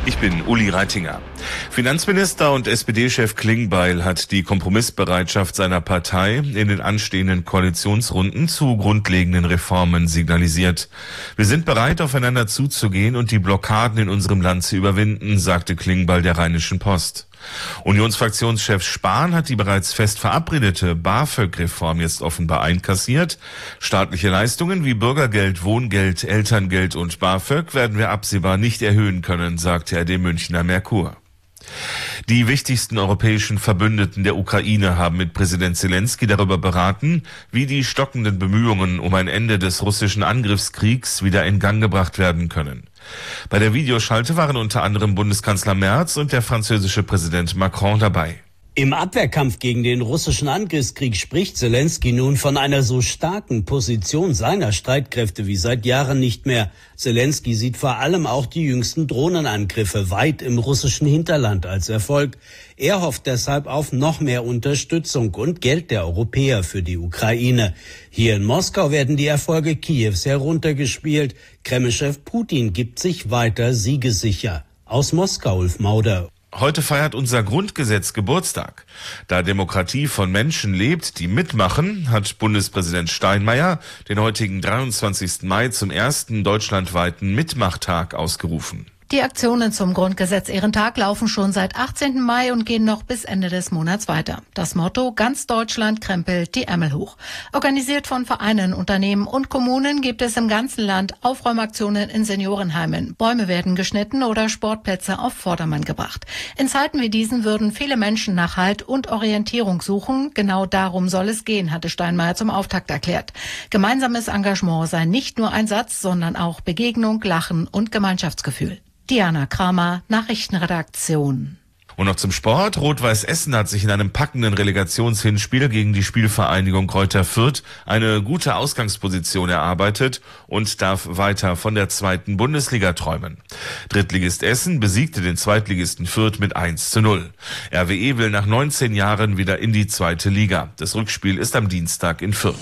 Ich bin Uli Reitinger. Finanzminister und SPD-Chef Klingbeil hat die Kompromissbereitschaft seiner Partei in den anstehenden Koalitionsrunden zu grundlegenden Reformen signalisiert. Wir sind bereit, aufeinander zuzugehen und die Blockaden in unserem Land zu überwinden, sagte Klingbeil der Rheinischen Post. Unionsfraktionschef Spahn hat die bereits fest verabredete BAföG-Reform jetzt offenbar einkassiert. Staatliche Leistungen wie Bürgergeld, Wohngeld, Elterngeld und BAföG werden wir absehbar nicht erhöhen können, sagte er dem Münchner Merkur. Die wichtigsten europäischen Verbündeten der Ukraine haben mit Präsident Zelensky darüber beraten, wie die stockenden Bemühungen um ein Ende des russischen Angriffskriegs wieder in Gang gebracht werden können. Bei der Videoschalte waren unter anderem Bundeskanzler Merz und der französische Präsident Macron dabei. Im Abwehrkampf gegen den russischen Angriffskrieg spricht Zelensky nun von einer so starken Position seiner Streitkräfte wie seit Jahren nicht mehr. Zelensky sieht vor allem auch die jüngsten Drohnenangriffe weit im russischen Hinterland als Erfolg. Er hofft deshalb auf noch mehr Unterstützung und Geld der Europäer für die Ukraine. Hier in Moskau werden die Erfolge Kiews heruntergespielt. Kremlchef Putin gibt sich weiter siegessicher. Aus Moskau, Ulf Mauder. Heute feiert unser Grundgesetz Geburtstag. Da Demokratie von Menschen lebt, die mitmachen, hat Bundespräsident Steinmeier den heutigen 23. Mai zum ersten deutschlandweiten Mitmachtag ausgerufen. Die Aktionen zum Grundgesetz-Ehrentag laufen schon seit 18. Mai und gehen noch bis Ende des Monats weiter. Das Motto: Ganz Deutschland krempelt die Ärmel hoch. Organisiert von Vereinen, Unternehmen und Kommunen gibt es im ganzen Land Aufräumaktionen in Seniorenheimen. Bäume werden geschnitten oder Sportplätze auf Vordermann gebracht. In Zeiten wie diesen würden viele Menschen nach Halt und Orientierung suchen. Genau darum soll es gehen, hatte Steinmeier zum Auftakt erklärt. Gemeinsames Engagement sei nicht nur ein Satz, sondern auch Begegnung, Lachen und Gemeinschaftsgefühl. Diana Kramer, Nachrichtenredaktion. Und noch zum Sport. Rot-Weiß Essen hat sich in einem packenden Relegationshinspiel gegen die Spielvereinigung Greuther Fürth eine gute Ausgangsposition erarbeitet und darf weiter von der 2. Bundesliga träumen. Drittligist Essen besiegte den Zweitligisten Fürth mit 1:0. RWE will nach 19 Jahren wieder in die 2. Liga. Das Rückspiel ist am Dienstag in Fürth.